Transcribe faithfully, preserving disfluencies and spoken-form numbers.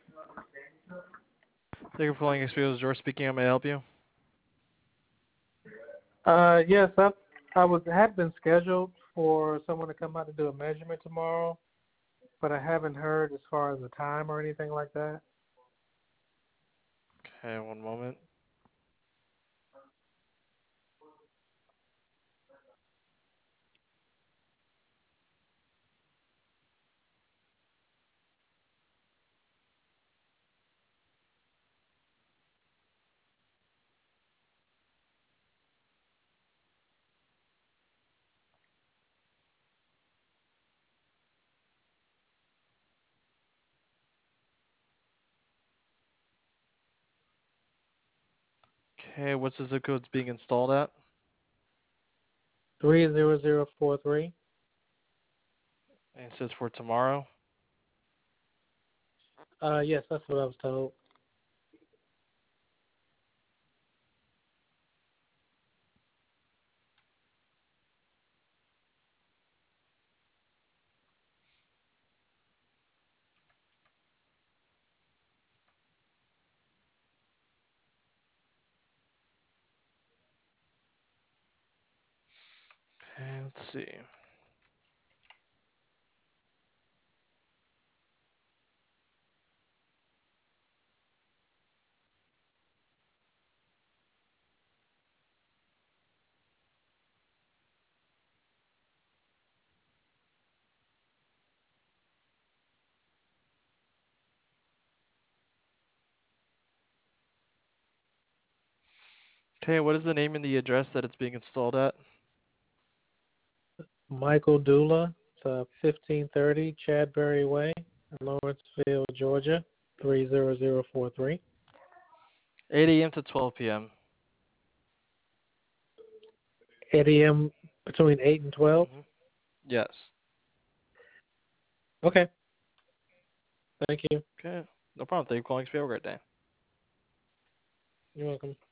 Thank you for calling X P O. George speaking. How may I help you? Uh, yes, I I was had been scheduled for someone to come out to do a measurement tomorrow, but I haven't heard as far as the time or anything like that. Okay, one moment. Okay, what's the zip code it's being installed at? Three zero zero four three. And it says for tomorrow. Uh, yes, that's what I was told. Okay, let's see. Okay, what is the name and the address that it's being installed at? Michael Dula, it's uh, fifteen thirty Chadbury Way, Lawrenceville, Georgia, three zero zero four three. eight A M to twelve P M eight a m between eight and twelve. Mm-hmm. Yes. Okay, thank you. Okay, no problem. Thank you for calling X P O. Have a great day. You're welcome.